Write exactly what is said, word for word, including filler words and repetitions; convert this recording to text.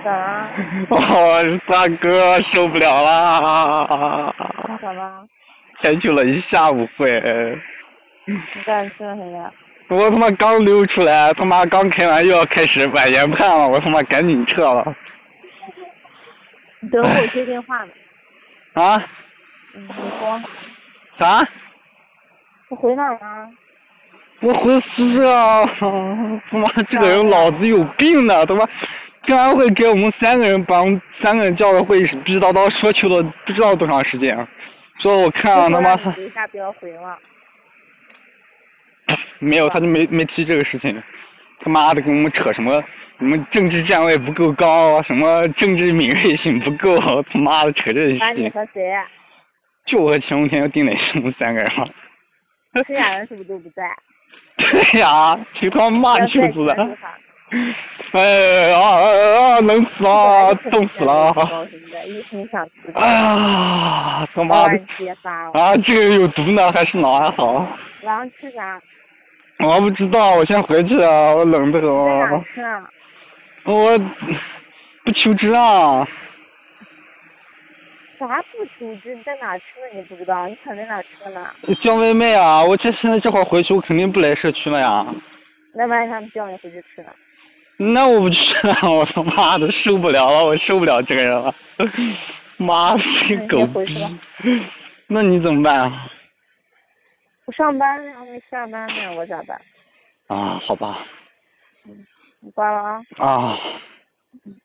咋了？ 哦，大哥受不了啦！ 咋了？ 开去了一下午会。 你干去了谁呀？ 我他妈刚溜出来，他妈刚开完又要开始晚研判了，我他妈赶紧撤了。 你等会儿接电话呢。 啊？ 嗯，你说。 啥？ 我回哪儿了？ 我回宿舍啊！他妈这个人脑子有病的，他妈竟然会给我们三个人把我们三个人叫到会议室，逼叨叨说去了不知道多长时间。说我看啊他妈。 回一下不要回了。 没有，他就没没提这个事情。他妈的跟我们扯什么什么政治站位不够高，什么政治敏锐性不够，他妈的扯这些事情。 那你和谁？ 就我和钱永天和丁磊是我们三个人嘛。 这俩人是不是都不在？ 对呀，谁他妈骂袖子的？哎呀啊！冷死了，冻死了！哎呀，他妈的！啊，这个有毒呢，还是脑还好？ 晚上吃啥？ 我不知道，我先回去啊，我冷的很。 在哪吃啊？ 我不求知啊。 啥不求知？你在哪吃的？你不知道？你肯定哪吃的呢？ 叫外卖啊！我这现在这会儿回去，我肯定不来社区了呀。 那万一他们叫你回去吃呢？ 那我不去了，我他妈的受不了了，我受不了这个人了。妈的，这狗逼！那你怎么办啊？ 我上班呢，还没下班呢，我咋办？ 啊，好吧。 嗯，你挂了啊。 啊。 嗯。